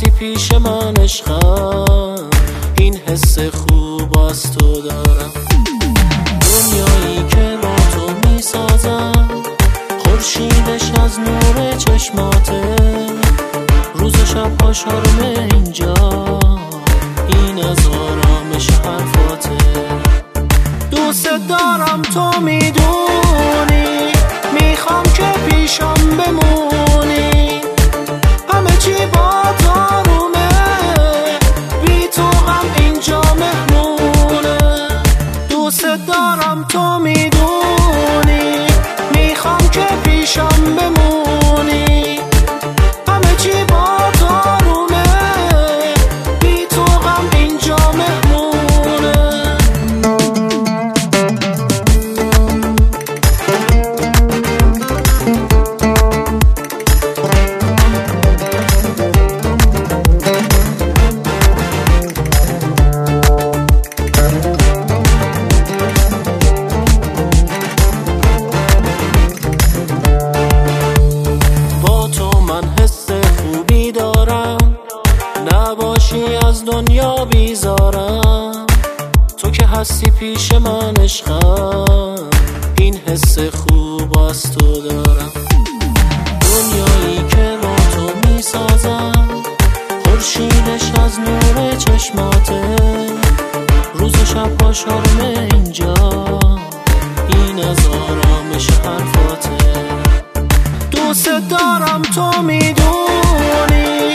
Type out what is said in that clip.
هستی پیش من عشقم، این حس خوب از تو دارم. دنیایی که با تو میسازم، خورشیدش از نور چشماته، روز و شب ها شرم اینجا، این از آرامش حرفاته. دوست دارم تو میدونی، میخوام که پیشم بمونی، همه چی با تو آرومه، بی تو غم اینجا مهمونه. دوست دارم تو میدونی، میخوام که پیشم بمونی، همه چی با تو آرومه، بی تو غم اینجا مهمونه. نباشی از دنیا بیزارم، تو که هستی پیش من عشقم، این حس خوب از تو دارم. دنیایی که با تو میسازم، خورشیدش از نور چشماته، روز و شب ها شرم اینجا، این از آرامش حرفاته. دوست دارم تو میدونی،